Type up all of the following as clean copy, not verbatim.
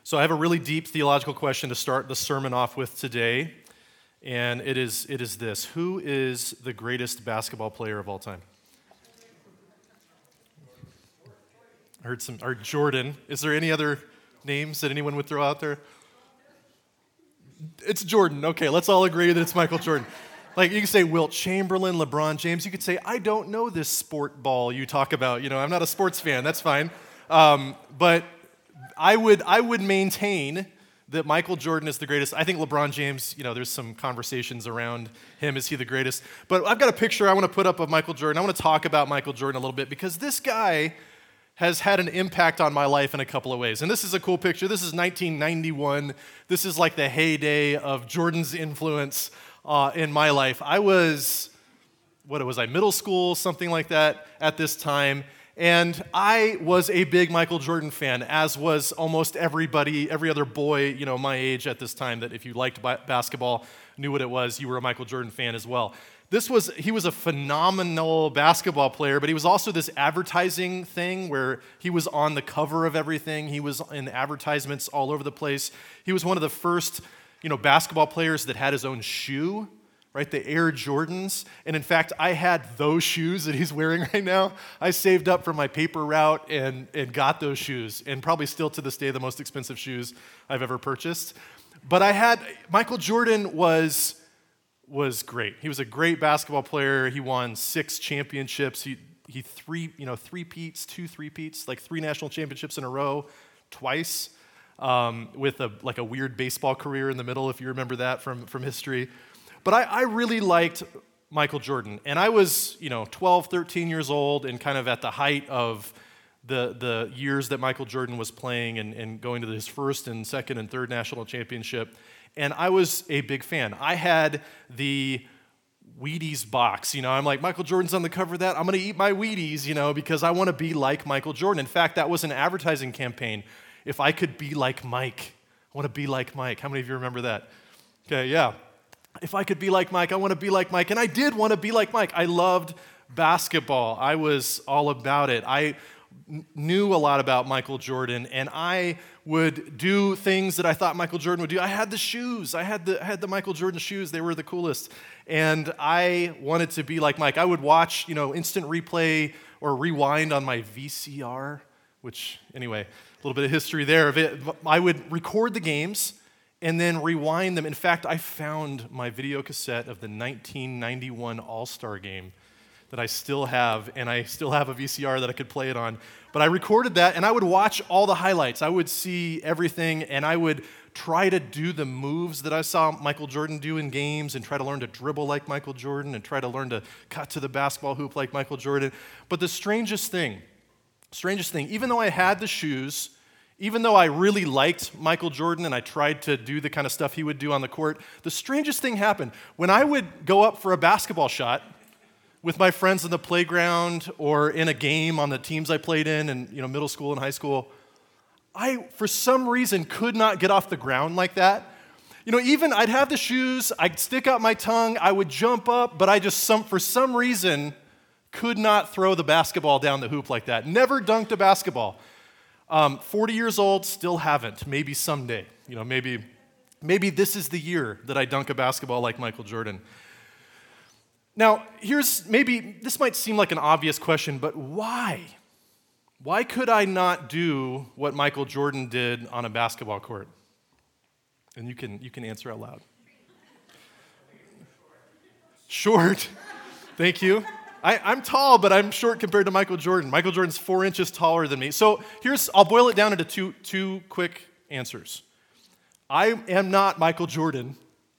So I have a really deep theological question to start the sermon off with today, and it is this. Who is the greatest basketball player of all time? I heard Jordan. Is there any other names that anyone would throw out there? It's Jordan. Okay, let's all agree that it's Michael Jordan. Like, you can say Wilt Chamberlain, LeBron James. You could say, I don't know this sport ball you talk about. I'm not a sports fan. That's fine. But I would maintain that Michael Jordan is the greatest. I think LeBron James, there's some conversations around him. Is he the greatest? But I've got a picture I want to put up of Michael Jordan. I want to talk about Michael Jordan a little bit because this guy has had an impact on my life in a couple of ways. And this is a cool picture. This is 1991. This is like the heyday of Jordan's influence in my life. I was, middle school, something like that at this time. And I was a big Michael Jordan fan, as was almost everybody, every other boy, my age at this time, that if you liked basketball, knew what it was, you were a Michael Jordan fan as well. He was a phenomenal basketball player, but he was also this advertising thing where he was on the cover of everything. He was in advertisements all over the place. He was one of the first, basketball players that had his own shoe, right? The Air Jordans. And in fact, I had those shoes that he's wearing right now. I saved up for my paper route and got those shoes, and probably still to this day the most expensive shoes I've ever purchased. But Michael Jordan was great. He was a great basketball player. He won 6 championships. He three-peats, 2 three-peats, like 3 national championships in a row, twice, with a weird baseball career in the middle, if you remember that from history. But I really liked Michael Jordan. And I was, 12, 13 years old and kind of at the height of the years that Michael Jordan was playing and going to his first and second and third national championship. And I was a big fan. I had the Wheaties box. I'm like, Michael Jordan's on the cover of that. I'm going to eat my Wheaties, because I want to be like Michael Jordan. In fact, that was an advertising campaign. If I could be like Mike, I want to be like Mike. How many of you remember that? Okay, yeah. If I could be like Mike, I want to be like Mike. And I did want to be like Mike. I loved basketball. I was all about it. I knew a lot about Michael Jordan, and I would do things that I thought Michael Jordan would do. I had the shoes. I had the Michael Jordan shoes. They were the coolest. And I wanted to be like Mike. I would watch, instant replay or rewind on my VCR, which, anyway, a little bit of history there of it. I would record the games and then rewind them. In fact, I found my video cassette of the 1991 All-Star game that I still have, and I still have a VCR that I could play it on. But I recorded that, and I would watch all the highlights. I would see everything, and I would try to do the moves that I saw Michael Jordan do in games and try to learn to dribble like Michael Jordan and try to learn to cut to the basketball hoop like Michael Jordan. But the strangest thing, even though I had the shoes, even though I really liked Michael Jordan and I tried to do the kind of stuff he would do on the court, the strangest thing happened. When I would go up for a basketball shot with my friends on the playground or in a game on the teams I played in middle school and high school, I, for some reason, could not get off the ground like that. Even I'd have the shoes, I'd stick out my tongue, I would jump up, but I just, for some reason, could not throw the basketball down the hoop like that. Never dunked a basketball. 40 years old, still haven't. Maybe someday. Maybe this is the year that I dunk a basketball like Michael Jordan. Now, this might seem like an obvious question, but why? Why could I not do what Michael Jordan did on a basketball court? And you can answer out loud. Short. Thank you. I'm tall, but I'm short compared to Michael Jordan. Michael Jordan's 4 inches taller than me. So I'll boil it down into two quick answers. I am not Michael Jordan.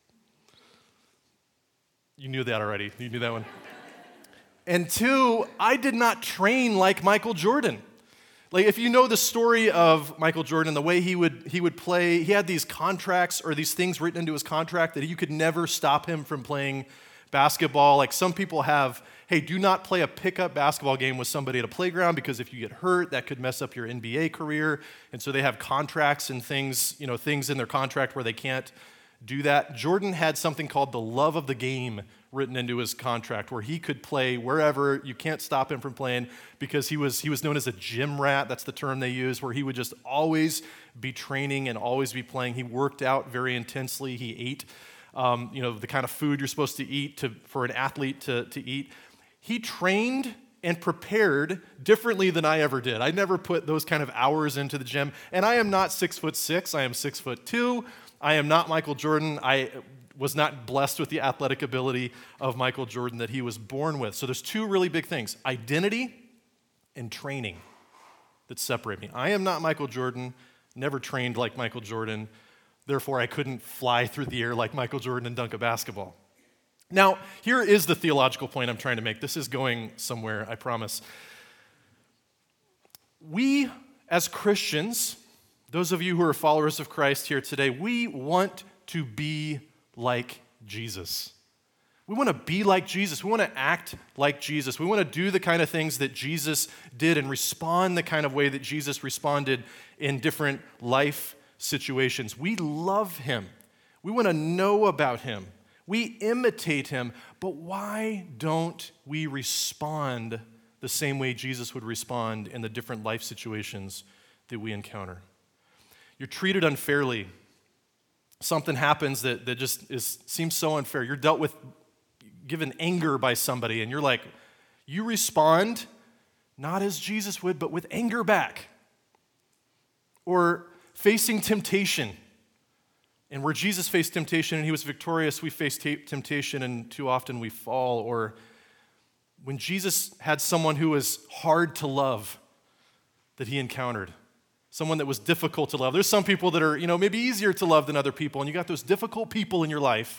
You knew that already. You knew that one. And 2, I did not train like Michael Jordan. Like, if you know the story of Michael Jordan, the way he would play, he had these contracts or these things written into his contract that you could never stop him from playing basketball. Like, some people have, hey, do not play a pickup basketball game with somebody at a playground because if you get hurt, that could mess up your NBA career. And so they have contracts and things in their contract where they can't do that. Jordan had something called the love of the game written into his contract where he could play wherever. You can't stop him from playing because he was known as a gym rat. That's the term they use, where he would just always be training and always be playing. He worked out very intensely. He ate, the kind of food you're supposed to eat for an athlete to eat. He trained and prepared differently than I ever did. I never put those kind of hours into the gym. And I am not 6'6". I am 6'2". I am not Michael Jordan. I was not blessed with the athletic ability of Michael Jordan that he was born with. So there's two really big things, identity and training, that separate me. I am not Michael Jordan, never trained like Michael Jordan. Therefore, I couldn't fly through the air like Michael Jordan and dunk a basketball. Now, here is the theological point I'm trying to make. This is going somewhere, I promise. We, as Christians, those of you who are followers of Christ here today, we want to be like Jesus. We want to be like Jesus. We want to act like Jesus. We want to do the kind of things that Jesus did and respond the kind of way that Jesus responded in different life situations. We love him. We want to know about him. We imitate him, but why don't we respond the same way Jesus would respond in the different life situations that we encounter? You're treated unfairly. Something happens that just seems so unfair. You're dealt with, given anger by somebody, and you're like, you respond not as Jesus would, but with anger back. Or facing temptation. And where Jesus faced temptation and he was victorious, we face temptation and too often we fall. Or when Jesus had someone who was hard to love that he encountered, someone that was difficult to love. There's some people that are, maybe easier to love than other people, and you got those difficult people in your life,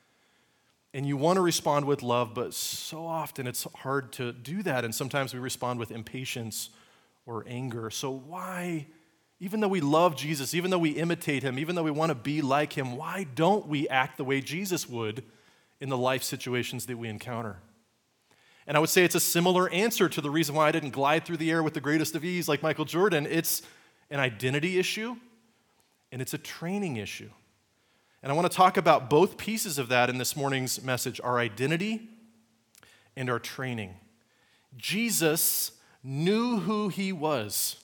and you want to respond with love, but so often it's hard to do that, and sometimes we respond with impatience or anger. So why, even though we love Jesus, even though we imitate him, even though we want to be like him, why don't we act the way Jesus would in the life situations that we encounter? And I would say it's a similar answer to the reason why I didn't glide through the air with the greatest of ease like Michael Jordan. It's an identity issue, and it's a training issue. And I want to talk about both pieces of that in this morning's message, our identity and our training. Jesus knew who he was.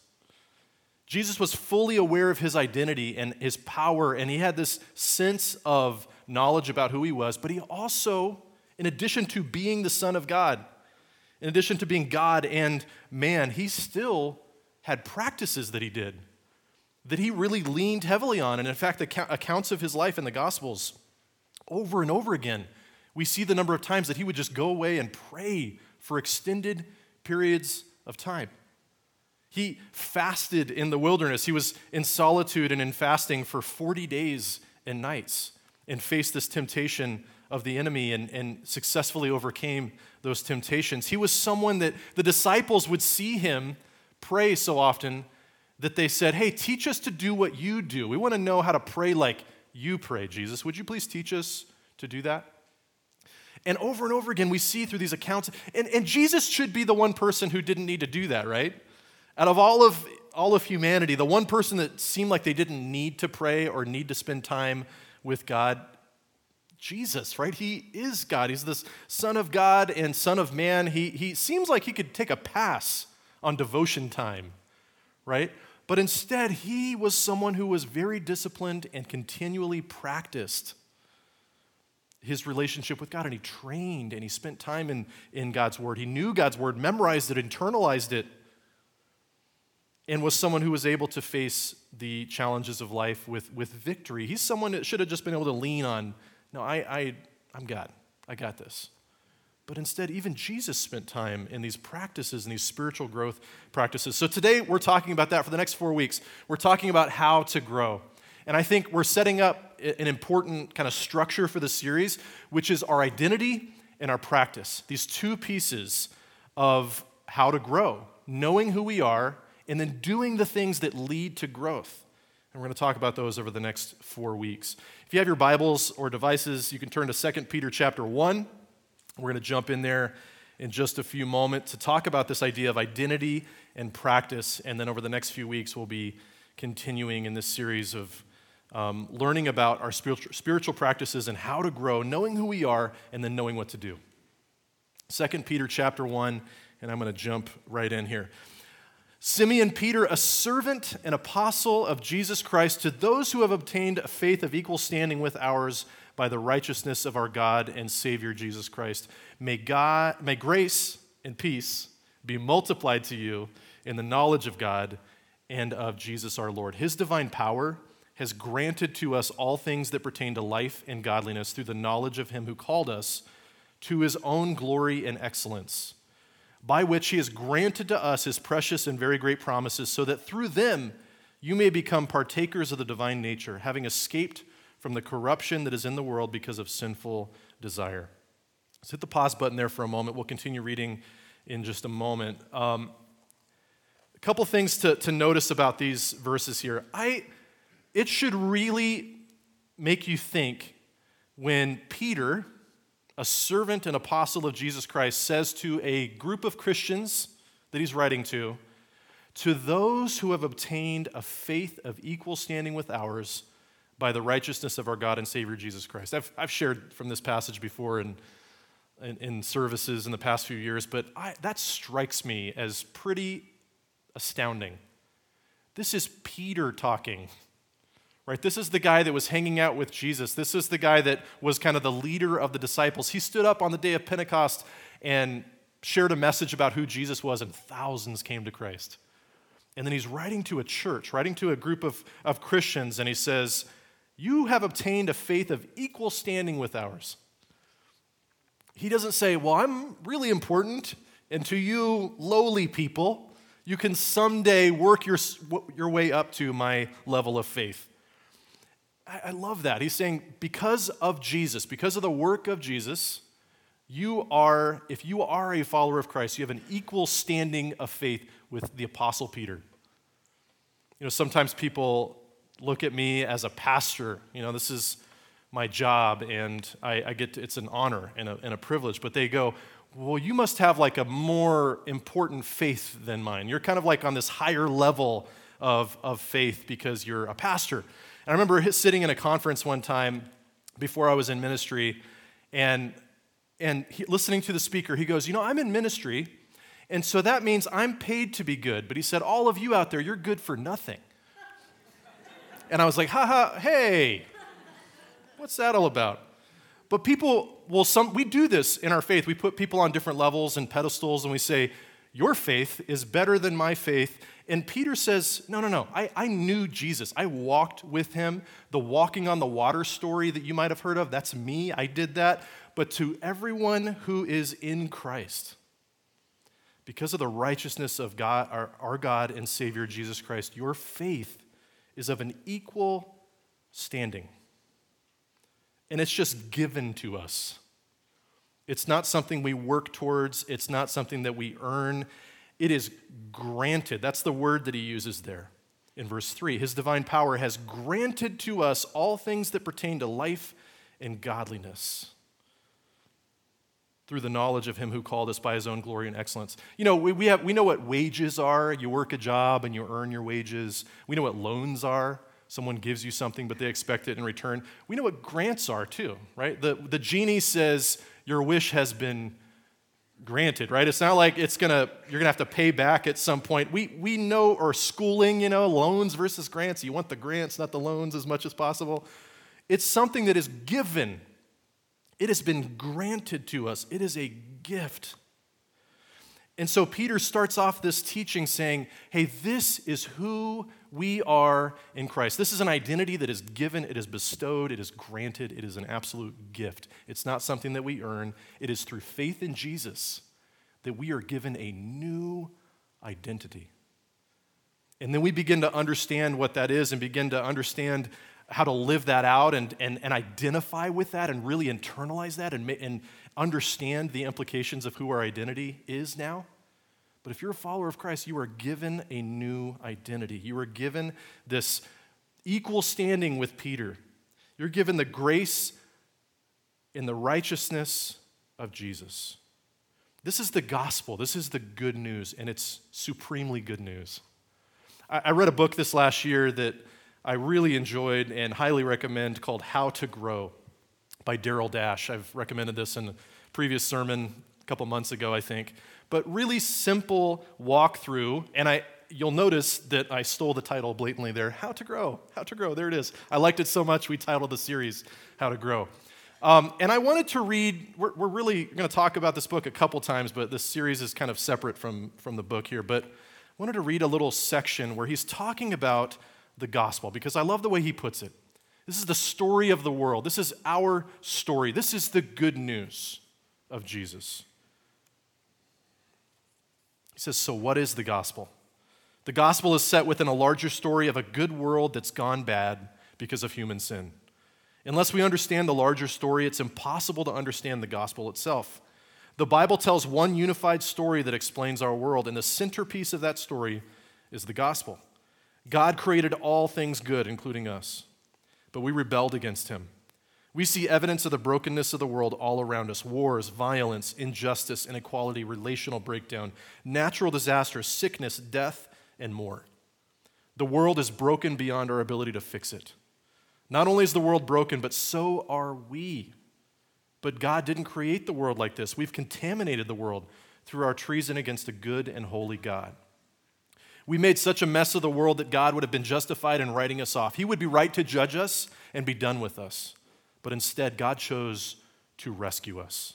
Jesus was fully aware of his identity and his power, and he had this sense of knowledge about who he was, but he also, in addition to being the Son of God, in addition to being God and man, he still had practices that he did, that he really leaned heavily on. And in fact, the accounts of his life in the Gospels, over and over again, we see the number of times that he would just go away and pray for extended periods of time. He fasted in the wilderness. He was in solitude and in fasting for 40 days and nights and faced this temptation of the enemy and successfully overcame those temptations. He was someone that the disciples would see him pray so often that they said, hey, teach us to do what you do. We want to know how to pray like you pray, Jesus. Would you please teach us to do that? And over again, we see through these accounts, and Jesus should be the one person who didn't need to do that, right? Out of all of humanity, the one person that seemed like they didn't need to pray or need to spend time with God, Jesus, right? He is God. He's this Son of God and Son of Man. He seems like he could take a pass on devotion time, right? But instead, he was someone who was very disciplined and continually practiced his relationship with God, and he trained and he spent time in God's Word. He knew God's Word, memorized it, internalized it, and was someone who was able to face the challenges of life with victory. He's someone that should have just been able to lean on, no, I'm God. I got this. But instead, even Jesus spent time in these practices and these spiritual growth practices. So today, we're talking about that for the next 4 weeks. We're talking about how to grow. And I think we're setting up an important kind of structure for the series, which is our identity and our practice. These two pieces of how to grow, knowing who we are, and then doing the things that lead to growth. And we're going to talk about those over the next 4 weeks. If you have your Bibles or devices, you can turn to 2 Peter chapter 1. We're going to jump in there in just a few moments to talk about this idea of identity and practice, and then over the next few weeks, we'll be continuing in this series of learning about our spiritual practices and how to grow, knowing who we are, and then knowing what to do. 2 Peter chapter 1, and I'm going to jump right in here. Simeon Peter, a servant and apostle of Jesus Christ, to those who have obtained a faith of equal standing with ours by the righteousness of our God and Savior Jesus Christ. May grace and peace be multiplied to you in the knowledge of God and of Jesus our Lord. His divine power has granted to us all things that pertain to life and godliness through the knowledge of him who called us to his own glory and excellence, by which he has granted to us his precious and very great promises, so that through them you may become partakers of the divine nature, having escaped from the corruption that is in the world because of sinful desire. Let's hit the pause button there for a moment. We'll continue reading in just a moment. A couple things to notice about these verses here. It should really make you think when Peter, a servant and apostle of Jesus Christ, says to a group of Christians that he's writing to those who have obtained a faith of equal standing with ours by the righteousness of our God and Savior Jesus Christ. I've shared from this passage before in services in the past few years, but that strikes me as pretty astounding. This is Peter talking. Right? This is the guy that was hanging out with Jesus. This is the guy that was kind of the leader of the disciples. He stood up on the day of Pentecost and shared a message about who Jesus was, and thousands came to Christ. And then he's writing to a church, writing to a group of Christians, and he says, you have obtained a faith of equal standing with ours. He doesn't say, well, I'm really important, and to you lowly people, you can someday work your way up to my level of faith. I love that. He's saying because of Jesus, because of the work of Jesus, if you are a follower of Christ, you have an equal standing of faith with the Apostle Peter. You know, sometimes people look at me as a pastor. You know, this is my job, and it's an honor and a privilege, but they go, well, you must have like a more important faith than mine. You're kind of like on this higher level of faith because you're a pastor. And I remember sitting in a conference one time before I was in ministry, and listening to the speaker. He goes, I'm in ministry, and so that means I'm paid to be good. But he said, all of you out there, you're good for nothing. And I was like, hey, what's that all about? But we do this in our faith. We put people on different levels and pedestals, and we say, your faith is better than my faith. And Peter says, no, I knew Jesus. I walked with him. The walking on the water story that you might have heard of, that's me. I did that. But to everyone who is in Christ, because of the righteousness of God, our God and Savior Jesus Christ, your faith is of an equal standing. And it's just given to us. It's not something we work towards. It's not something that we earn. It is granted. That's the word that he uses there in verse 3. His divine power has granted to us all things that pertain to life and godliness through the knowledge of him who called us by his own glory and excellence. You know, we know what wages are. You work a job and you earn your wages. We know what loans are. Someone gives you something, but they expect it in return. We know what grants are too, right? The genie says your wish has been granted, right? It's not like you're gonna have to pay back at some point. We know, or schooling, loans versus grants. You want the grants, not the loans, as much as possible. It's something that is given. It has been granted to us. It is a gift. And so Peter starts off this teaching saying, hey, this is who we are in Christ. This is an identity that is given, it is bestowed, it is granted, it is an absolute gift. It's not something that we earn. It is through faith in Jesus that we are given a new identity. And then we begin to understand what that is and begin to understand how to live that out and identify with that and really internalize that and understand the implications of who our identity is now. But if you're a follower of Christ, you are given a new identity. You are given this equal standing with Peter. You're given the grace and the righteousness of Jesus. This is the gospel. This is the good news, and it's supremely good news. I read a book this last year that I really enjoyed and highly recommend called How to Grow by Daryl Dash. I've recommended this in a previous sermon a couple months ago, I think. But really simple walkthrough, and you'll notice that I stole the title blatantly there, How to Grow, there it is. I liked it so much, we titled the series, How to Grow. And I wanted to read, we're really going to talk about this book a couple times, but this series is kind of separate from the book here. But I wanted to read a little section where he's talking about the gospel, because I love the way he puts it. This is the story of the world. This is our story. This is the good news of Jesus. He says, so what is the gospel? The gospel is set within a larger story of a good world that's gone bad because of human sin. Unless we understand the larger story, it's impossible to understand the gospel itself. The Bible tells one unified story that explains our world, and the centerpiece of that story is the gospel. God created all things good, including us, but we rebelled against him. We see evidence of the brokenness of the world all around us: wars, violence, injustice, inequality, relational breakdown, natural disasters, sickness, death, and more. The world is broken beyond our ability to fix it. Not only is the world broken, but so are we. But God didn't create the world like this. We've contaminated the world through our treason against a good and holy God. We made such a mess of the world that God would have been justified in writing us off. He would be right to judge us and be done with us. But instead, God chose to rescue us.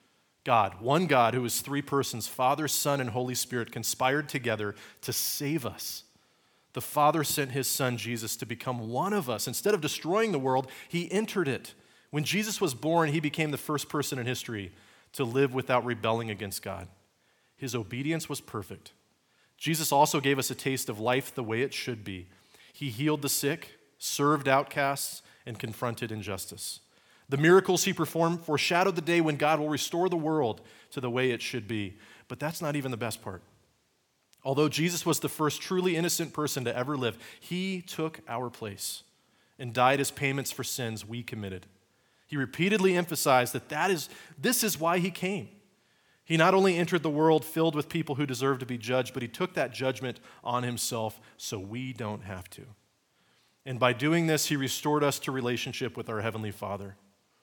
God, one God who is three persons, Father, Son, and Holy Spirit, conspired together to save us. The Father sent his Son, Jesus, to become one of us. Instead of destroying the world, he entered it. When Jesus was born, he became the first person in history to live without rebelling against God. His obedience was perfect. Jesus also gave us a taste of life the way it should be. He healed the sick, served outcasts, and confronted injustice. The miracles he performed foreshadowed the day when God will restore the world to the way it should be. But that's not even the best part. Although Jesus was the first truly innocent person to ever live, he took our place and died as payments for sins we committed. He repeatedly emphasized that this is why he came. He not only entered the world filled with people who deserve to be judged, but he took that judgment on himself so we don't have to. And by doing this, he restored us to relationship with our Heavenly Father.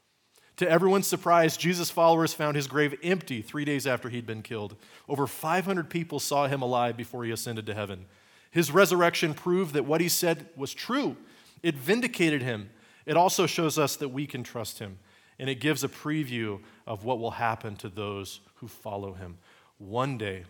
To everyone's surprise, Jesus' followers found his grave empty 3 days after he'd been killed. Over 500 people saw him alive before he ascended to heaven. His resurrection proved that what he said was true. It vindicated him. It also shows us that we can trust him. And it gives a preview of what will happen to those who follow him. One day,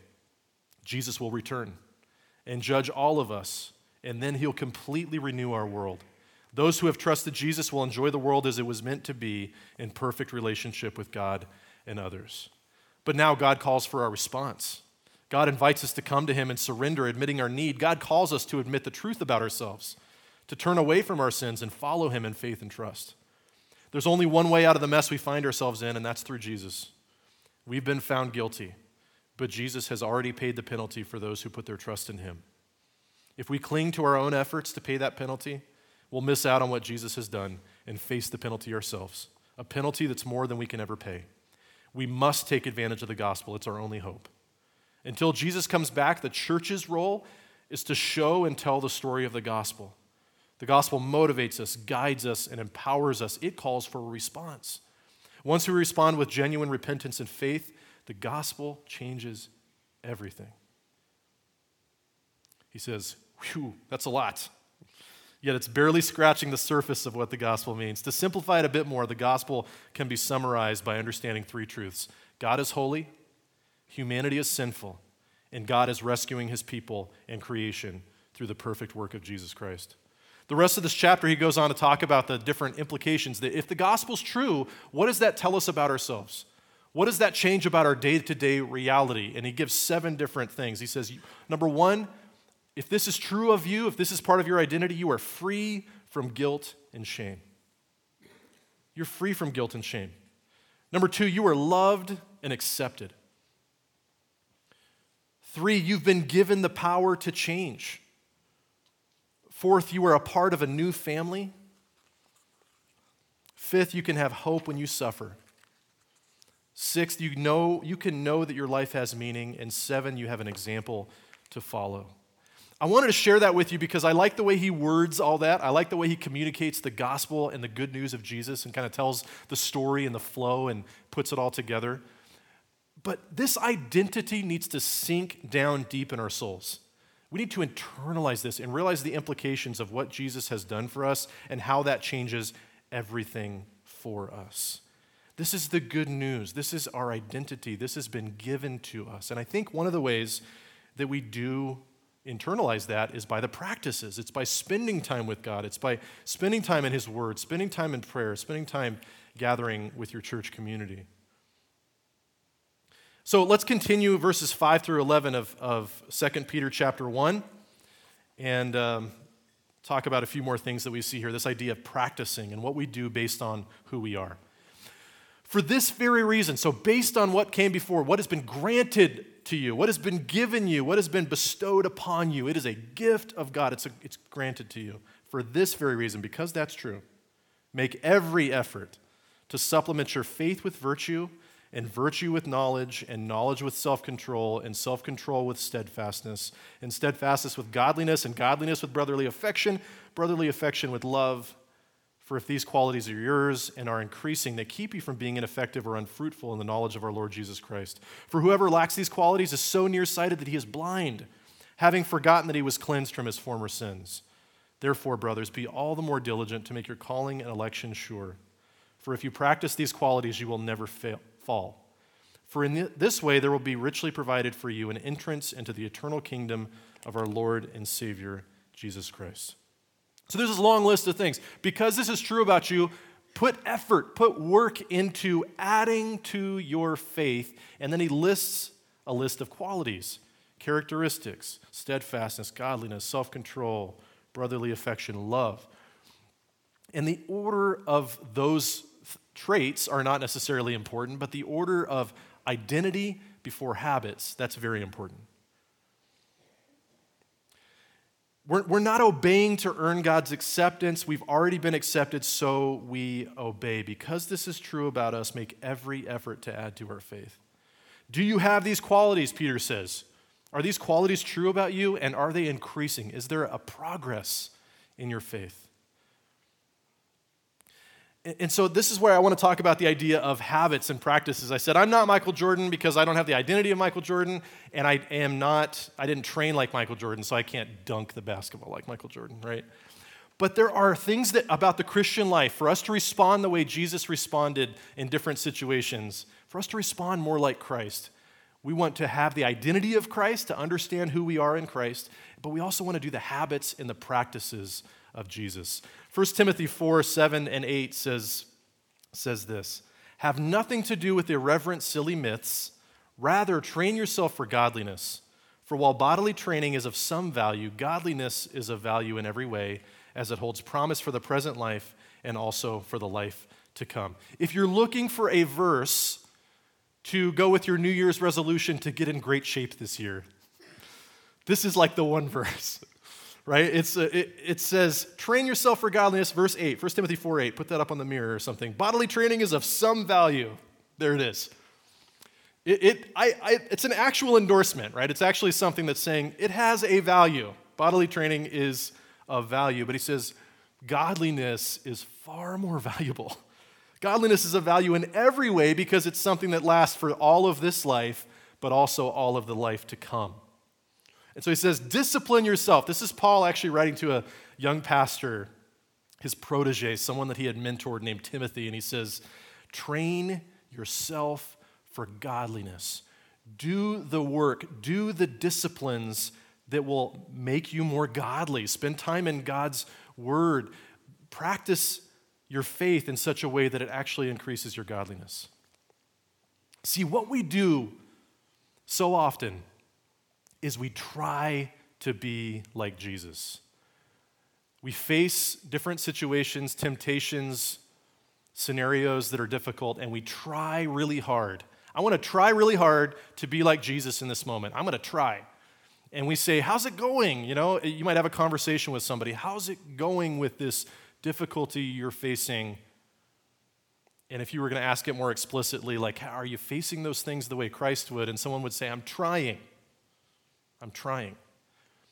Jesus will return and judge all of us, and then he'll completely renew our world. Those who have trusted Jesus will enjoy the world as it was meant to be, in perfect relationship with God and others. But now God calls for our response. God invites us to come to him and surrender, admitting our need. God calls us to admit the truth about ourselves, to turn away from our sins and follow him in faith and trust. There's only one way out of the mess we find ourselves in, and that's through Jesus. We've been found guilty, but Jesus has already paid the penalty for those who put their trust in him. If we cling to our own efforts to pay that penalty, we'll miss out on what Jesus has done and face the penalty ourselves, a penalty that's more than we can ever pay. We must take advantage of the gospel. It's our only hope. Until Jesus comes back, the church's role is to show and tell the story of the gospel. The gospel motivates us, guides us, and empowers us. It calls for a response. Once we respond with genuine repentance and faith, the gospel changes everything. He says, whew, that's a lot. Yet it's barely scratching the surface of what the gospel means. To simplify it a bit more, the gospel can be summarized by understanding three truths. God is holy, humanity is sinful, and God is rescuing his people and creation through the perfect work of Jesus Christ. The rest of this chapter, he goes on to talk about the different implications. That if the gospel's true, what does that tell us about ourselves? What does that change about our day-to-day reality? And he gives 7 different things. He says, number 1, if this is true of you, if this is part of your identity, you are free from guilt and shame. You're free from guilt and shame. Number 2, you are loved and accepted. 3, you've been given the power to change. 4th, you are a part of a new family. 5th, you can have hope when you suffer. 6th, you can know that your life has meaning. And 7, you have an example to follow. I wanted to share that with you because I like the way he words all that. I like the way he communicates the gospel and the good news of Jesus and kind of tells the story and the flow and puts it all together. But this identity needs to sink down deep in our souls. We need to internalize this and realize the implications of what Jesus has done for us and how that changes everything for us. This is the good news. This is our identity. This has been given to us. And I think one of the ways that we do internalize that is by the practices. It's by spending time with God. It's by spending time in his word, spending time in prayer, spending time gathering with your church community. So let's continue verses 5 through 11 of 2 Peter chapter 1 and talk about a few more things that we see here, this idea of practicing and what we do based on who we are. For this very reason, so based on what came before, what has been granted to you, what has been given you, what has been bestowed upon you, it is a gift of God. It's granted to you. For this very reason, because that's true, make every effort to supplement your faith with virtue, and virtue with knowledge, and knowledge with self-control, and self-control with steadfastness, and steadfastness with godliness, and godliness with brotherly affection with love. For if these qualities are yours and are increasing, they keep you from being ineffective or unfruitful in the knowledge of our Lord Jesus Christ. For whoever lacks these qualities is so nearsighted that he is blind, having forgotten that he was cleansed from his former sins. Therefore, brothers, be all the more diligent to make your calling and election sure. For if you practice these qualities, you will never fall. For in this way there will be richly provided for you an entrance into the eternal kingdom of our Lord and Savior, Jesus Christ. So there's this long list of things. Because this is true about you, put effort, put work into adding to your faith. And then he lists a list of qualities, characteristics, steadfastness, godliness, self-control, brotherly affection, love. And the order of those traits are not necessarily important, but the order of identity before habits, that's very important. We're not obeying to earn God's acceptance. We've already been accepted, so we obey. Because this is true about us, make every effort to add to our faith. Do you have these qualities, Peter says? Are these qualities true about you, and are they increasing? Is there a progress in your faith? And so this is where I want to talk about the idea of habits and practices. I said, I'm not Michael Jordan because I don't have the identity of Michael Jordan, and I didn't train like Michael Jordan, so I can't dunk the basketball like Michael Jordan, right? But there are things about the Christian life, for us to respond the way Jesus responded in different situations, for us to respond more like Christ. We want to have the identity of Christ, to understand who we are in Christ, but we also want to do the habits and the practices of Jesus. 1 Timothy 4, 7 and 8 says this, have nothing to do with irreverent, silly myths. Rather, train yourself for godliness. For while bodily training is of some value, godliness is of value in every way, as it holds promise for the present life and also for the life to come. If you're looking for a verse to go with your New Year's resolution to get in great shape this year, this is like the one verse. Right? It says, train yourself for godliness, verse 8, 1 Timothy 4:8. Put that up on the mirror or something. Bodily training is of some value. There it is. It's an actual endorsement, right? It's actually something that's saying it has a value. Bodily training is of value. But he says, godliness is far more valuable. Godliness is of value in every way because it's something that lasts for all of this life, but also all of the life to come. And so he says, discipline yourself. This is Paul actually writing to a young pastor, his protege, someone that he had mentored named Timothy. And he says, train yourself for godliness. Do the work, do the disciplines that will make you more godly. Spend time in God's word. Practice your faith in such a way that it actually increases your godliness. See, what we do so often is we try to be like Jesus. We face different situations, temptations, scenarios that are difficult, and we try really hard. I want to try really hard to be like Jesus in this moment. I'm going to try. And we say, how's it going? You know, you might have a conversation with somebody. How's it going with this difficulty you're facing? And if you were going to ask it more explicitly, like, how are you facing those things the way Christ would? And someone would say, I'm trying.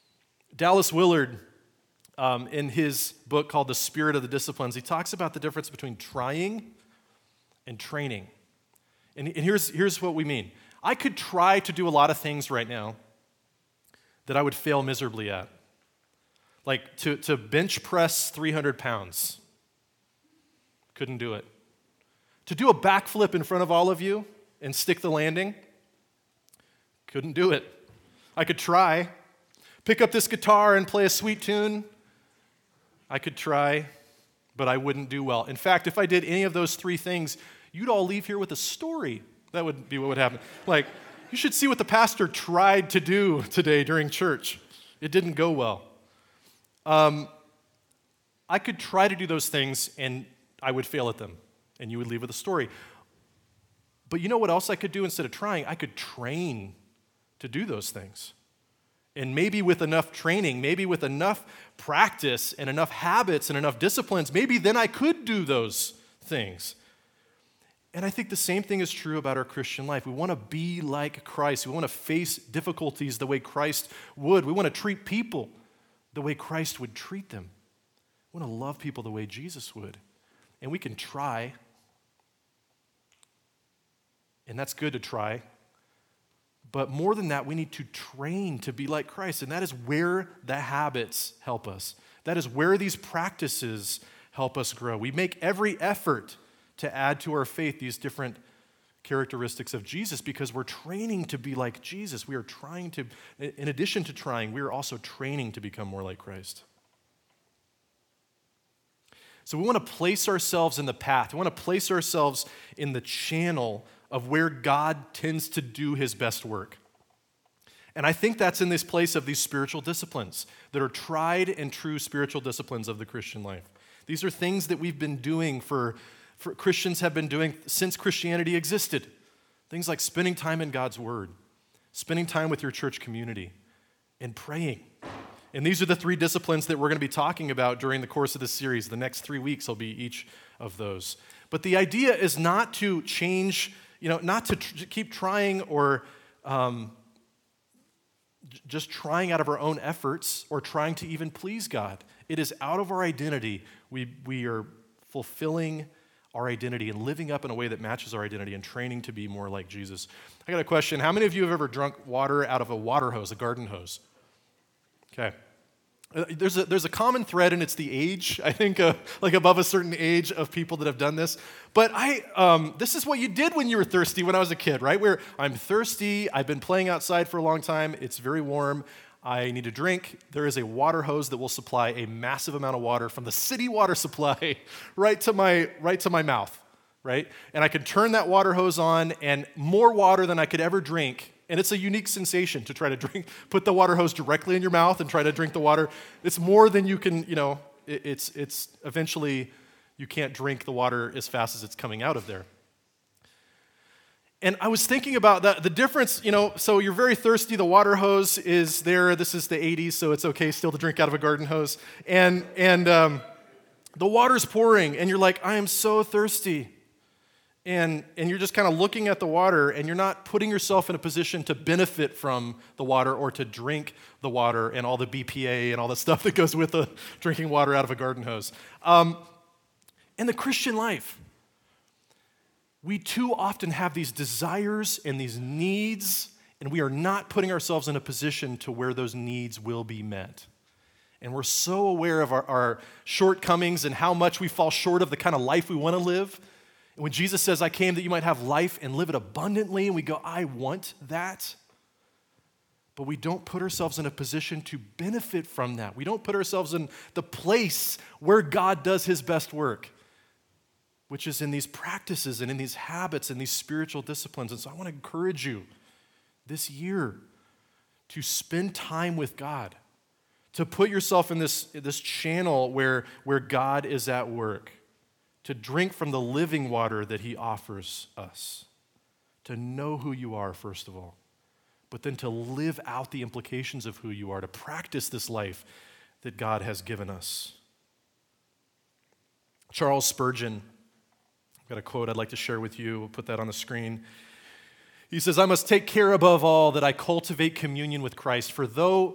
Dallas Willard, in his book called The Spirit of the Disciplines, he talks about the difference between trying and training. And here's what we mean. I could try to do a lot of things right now that I would fail miserably at. Like to bench press 300 pounds. Couldn't do it. To do a backflip in front of all of you and stick the landing. Couldn't do it. I could try. Pick up this guitar and play a sweet tune. I could try, but I wouldn't do well. In fact, if I did any of those three things, you'd all leave here with a story. That would be what would happen. Like, you should see what the pastor tried to do today during church. It didn't go well. I could try to do those things, and I would fail at them, and you would leave with a story. But you know what else I could do instead of trying? I could train to do those things. And maybe with enough training, maybe with enough practice and enough habits and enough disciplines, maybe then I could do those things. And I think the same thing is true about our Christian life. We want to be like Christ. We want to face difficulties the way Christ would. We want to treat people the way Christ would treat them. We want to love people the way Jesus would. And we can try. And that's good to try. But more than that, we need to train to be like Christ. And that is where the habits help us. That is where these practices help us grow. We make every effort to add to our faith these different characteristics of Jesus because we're training to be like Jesus. We are trying to, in addition to trying, we are also training to become more like Christ. So we want to place ourselves in the path. We want to place ourselves in the channel of where God tends to do his best work. And I think that's in this place of these spiritual disciplines that are tried and true spiritual disciplines of the Christian life. These are things that we've been doing for Christians have been doing since Christianity existed. Things like spending time in God's Word, spending time with your church community, and praying. And these are the three disciplines that we're going to be talking about during the course of this series. The next 3 weeks will be each of those. But the idea is not to change, not to keep trying or just trying out of our own efforts or trying to even please God. It is out of our identity. We are fulfilling our identity and living up in a way that matches our identity and training to be more like Jesus. I got a question. How many of you have ever drunk water out of a water hose, a garden hose? Okay. There's a common thread, and it's the age. I think like above a certain age of people that have done this. But this is what you did when you were thirsty when I was a kid, right? Where I'm thirsty, I've been playing outside for a long time, it's very warm, I need a drink. There is a water hose that will supply a massive amount of water from the city water supply right to my mouth, right? And I can turn that water hose on, and more water than I could ever drink. And it's a unique sensation to try to put the water hose directly in your mouth and try to drink the water. It's more than you can, it's eventually you can't drink the water as fast as it's coming out of there. And I was thinking about the difference, so you're very thirsty, the water hose is there, this is the 80s, so it's okay still to drink out of a garden hose. And the water's pouring, and you're like, I am so thirsty. And you're just kind of looking at the water, and you're not putting yourself in a position to benefit from the water or to drink the water and all the BPA and all the stuff that goes with drinking water out of a garden hose. In the Christian life, we too often have these desires and these needs, and we are not putting ourselves in a position to where those needs will be met. And we're so aware of our shortcomings and how much we fall short of the kind of life we want to live. And when Jesus says, I came that you might have life and live it abundantly, and we go, I want that. But we don't put ourselves in a position to benefit from that. We don't put ourselves in the place where God does his best work, which is in these practices and in these habits and these spiritual disciplines. And so I want to encourage you this year to spend time with God, to put yourself in this channel where God is at work, to drink from the living water that he offers us, to know who you are, first of all, but then to live out the implications of who you are, to practice this life that God has given us. Charles Spurgeon, I've got a quote I'd like to share with you. We'll put that on the screen. He says, I must take care above all that I cultivate communion with Christ, for though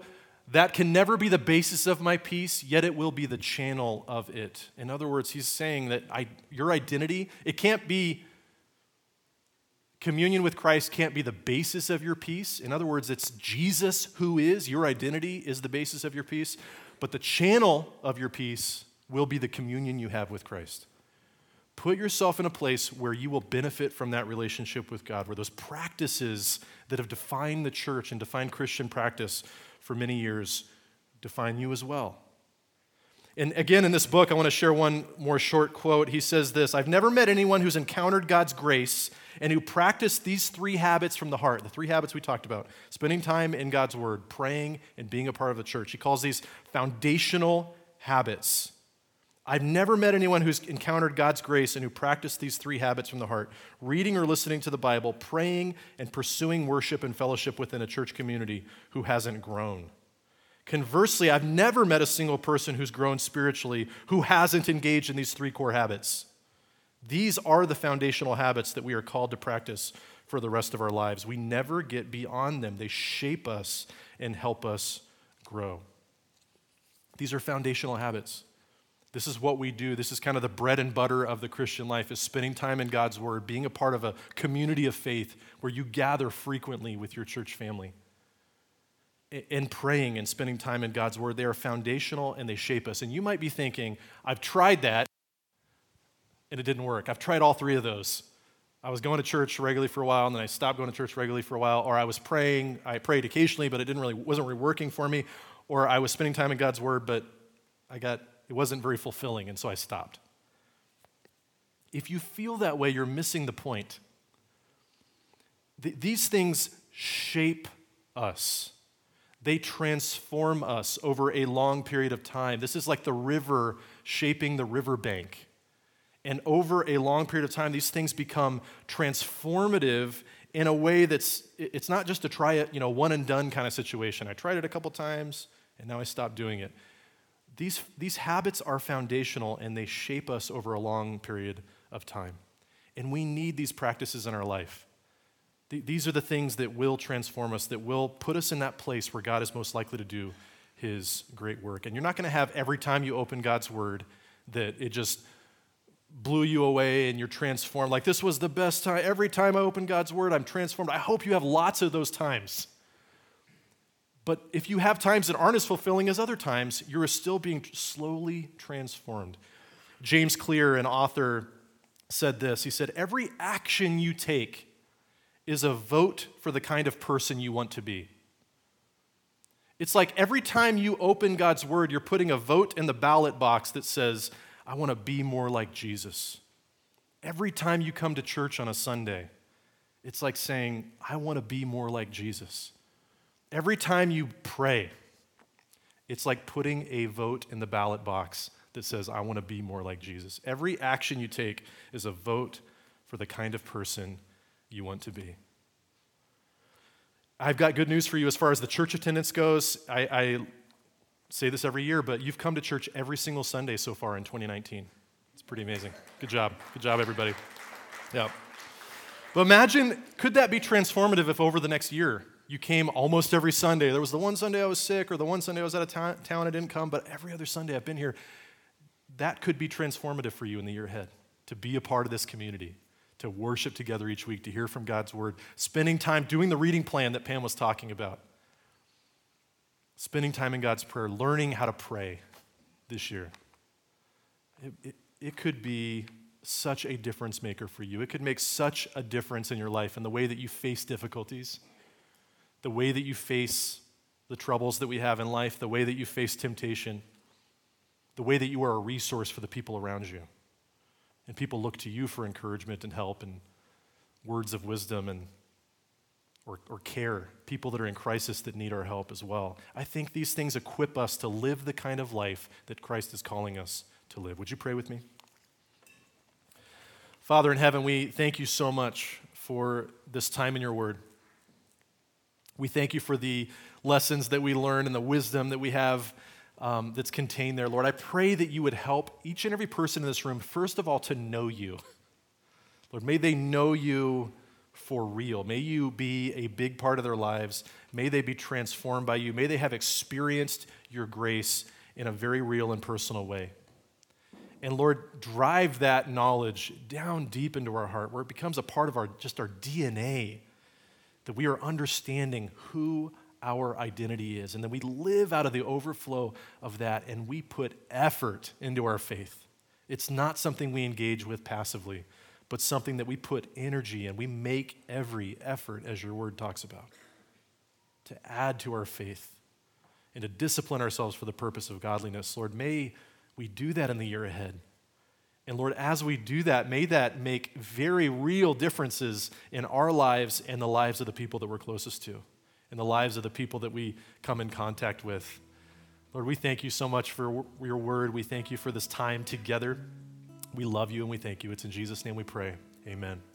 That can never be the basis of my peace, yet it will be the channel of it. In other words, he's saying that your identity, it can't be, communion with Christ can't be the basis of your peace. In other words, it's Jesus who is, your identity is the basis of your peace, but the channel of your peace will be the communion you have with Christ. Put yourself in a place where you will benefit from that relationship with God, where those practices that have defined the church and defined Christian practice for many years define you as well. And again, in this book, I want to share one more short quote. He says this: I've never met anyone who's encountered God's grace and who practiced these three habits from the heart, the three habits we talked about: spending time in God's word, praying, and being a part of the church. He calls these foundational habits. I've never met anyone who's encountered God's grace and who practiced these three habits from the heart: reading or listening to the Bible, praying, and pursuing worship and fellowship within a church community who hasn't grown. Conversely, I've never met a single person who's grown spiritually who hasn't engaged in these three core habits. These are the foundational habits that we are called to practice for the rest of our lives. We never get beyond them. They shape us and help us grow. These are foundational habits. This is what we do. This is kind of the bread and butter of the Christian life, is spending time in God's word, being a part of a community of faith where you gather frequently with your church family. In praying and spending time in God's word, they are foundational and they shape us. And you might be thinking, I've tried that and it didn't work. I've tried all three of those. I was going to church regularly for a while, and then I stopped going to church regularly for a while, or I was praying, I prayed occasionally, but it wasn't really working for me, or I was spending time in God's word, but it wasn't very fulfilling, and so I stopped. If you feel that way, you're missing the point. These things shape us. They transform us over a long period of time. This is like the river shaping the riverbank. And over a long period of time, these things become transformative in a way it's not just a try it, one and done kind of situation. I tried it a couple times, and now I stopped doing it. These habits are foundational, and they shape us over a long period of time. And we need these practices in our life. These are the things that will transform us, that will put us in that place where God is most likely to do his great work. And you're not going to have every time you open God's word that it just blew you away and you're transformed. Like, this was the best time. Every time I open God's word, I'm transformed. I hope you have lots of those times. But if you have times that aren't as fulfilling as other times, you're still being slowly transformed. James Clear, an author, said this. He said, every action you take is a vote for the kind of person you want to be. It's like every time you open God's word, you're putting a vote in the ballot box that says, I want to be more like Jesus. Every time you come to church on a Sunday, it's like saying, I want to be more like Jesus. Every time you pray, it's like putting a vote in the ballot box that says, I want to be more like Jesus. Every action you take is a vote for the kind of person you want to be. I've got good news for you as far as the church attendance goes. I say this every year, but you've come to church every single Sunday so far in 2019. It's pretty amazing. Good job. Good job, everybody. Yeah. But imagine, could that be transformative if over the next year you came almost every Sunday? There was the one Sunday I was sick, or the one Sunday I was out of town, I didn't come, but every other Sunday I've been here. That could be transformative for you in the year ahead, to be a part of this community, to worship together each week, to hear from God's word, spending time doing the reading plan that Pam was talking about, spending time in God's prayer, learning how to pray this year. It could be such a difference maker for you. It could make such a difference in your life and the way that you face difficulties, the way that you face the troubles that we have in life, the way that you face temptation, the way that you are a resource for the people around you. And people look to you for encouragement and help and words of wisdom and or care, people that are in crisis that need our help as well. I think these things equip us to live the kind of life that Christ is calling us to live. Would you pray with me? Father in heaven, we thank you so much for this time in your word. We thank you for the lessons that we learn and the wisdom that we have that's contained there. Lord, I pray that you would help each and every person in this room, first of all, to know you. Lord, may they know you for real. May you be a big part of their lives. May they be transformed by you. May they have experienced your grace in a very real and personal way. And Lord, drive that knowledge down deep into our heart where it becomes a part of our DNA, that we are understanding who our identity is, and then we live out of the overflow of that, and we put effort into our faith. It's not something we engage with passively, but something that we put energy in. We make every effort, as your word talks about, to add to our faith and to discipline ourselves for the purpose of godliness. Lord, may we do that in the year ahead. And Lord, as we do that, may that make very real differences in our lives and the lives of the people that we're closest to, and the lives of the people that we come in contact with. Lord, we thank you so much for your word. We thank you for this time together. We love you and we thank you. It's in Jesus' name we pray. Amen.